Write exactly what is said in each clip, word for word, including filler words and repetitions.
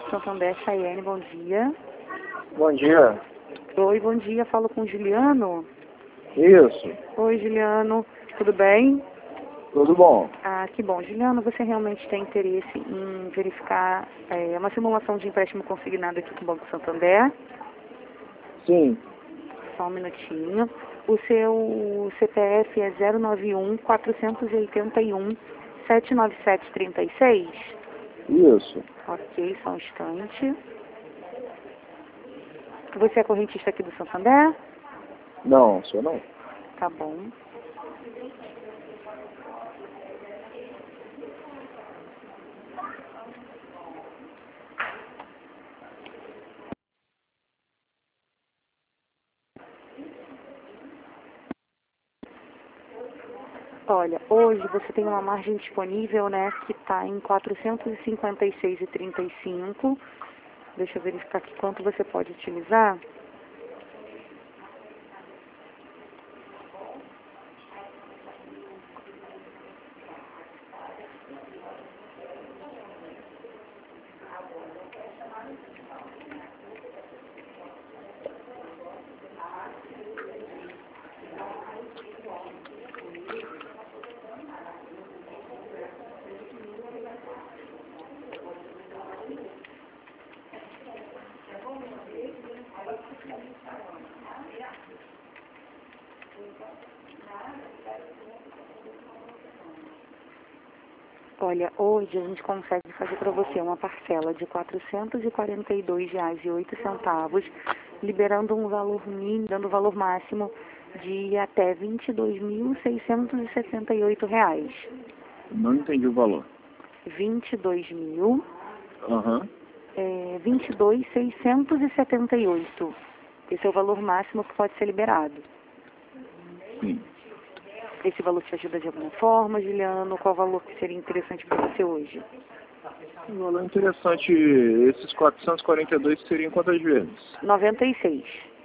Santander, Chayane, bom dia. Bom dia. Oi, bom dia, falo com o Juliano. Isso. Oi, Juliano, tudo bem? Tudo bom. Ah, que bom. Juliano, você realmente tem interesse em verificar é, uma simulação de empréstimo consignado aqui com o Banco Santander? Sim. Só um minutinho. O seu C P F é zero nove um, quatro oito um, sete nove sete três seis? Isso. Ok, só um instante. Você é correntista aqui do Santander? Não, sou não. Tá bom. Olha, hoje você tem uma margem disponível, né, que está em quatrocentos e cinquenta e seis vírgula trinta e cinco. Deixa eu verificar aqui quanto você pode utilizar. Olha, hoje a gente consegue fazer para você uma parcela de quatrocentos e quarenta e dois reais e oito centavos, liberando um valor mínimo, dando um valor máximo de até vinte e dois mil seiscentos e setenta e oito reais. Não entendi o valor. vinte e dois mil, Aham. é, vinte e dois mil seiscentos e setenta e oito. Esse é o valor máximo que pode ser liberado. Sim. Esse valor te ajuda de alguma forma, Juliano? Qual valor que seria interessante para você hoje? Um valor interessante. Esses quatrocentos e quarenta e dois seriam quantas vezes? noventa e seis.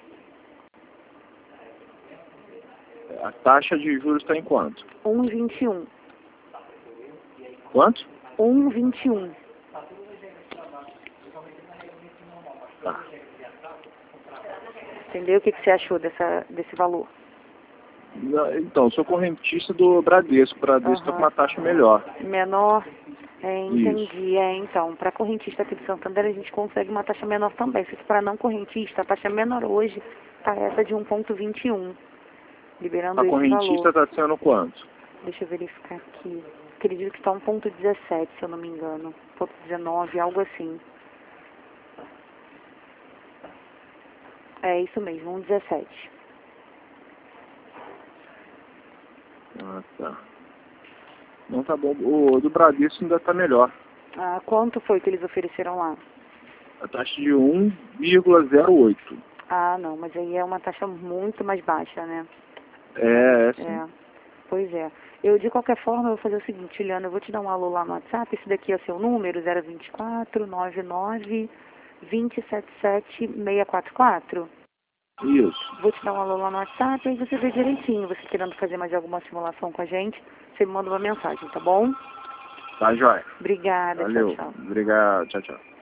A taxa de juros está em quanto? um vírgula vinte e um. Quanto? um vírgula vinte e um. Tá. Entendeu? O que, que você achou dessa, desse valor? Então, sou correntista do Bradesco. O Bradesco está Aham. com uma taxa melhor. Menor? É, entendi. Isso. É, então, para correntista aqui de Santander, a gente consegue uma taxa menor também. Só que para não correntista, a taxa menor hoje está essa de um vírgula vinte e um. Liberando A esse correntista valor. está sendo quanto? Deixa eu verificar aqui. Acredito que está um vírgula dezessete, se eu não me engano. um vírgula dezenove, algo assim. É isso mesmo, um vírgula dezessete. Ah, tá. Não, tá bom. O do Bradesco ainda está melhor. Ah, quanto foi que eles ofereceram lá? A taxa de um vírgula zero oito. Ah, não, mas aí é uma taxa muito mais baixa, né? É, é sim. É, pois é. Eu, de qualquer forma, eu vou fazer o seguinte, Juliana, eu vou te dar um alô lá no WhatsApp, esse daqui é o seu número, zero vinte e quatro, nove nove, dois sete sete, seis quatro quatro. Isso. Vou te dar um alô lá no WhatsApp, aí você vê direitinho, você querendo fazer mais alguma simulação com a gente, você me manda uma mensagem, tá bom? Tá, joia. Obrigada, Valeu. tchau, tchau. Obrigado. Tchau, tchau.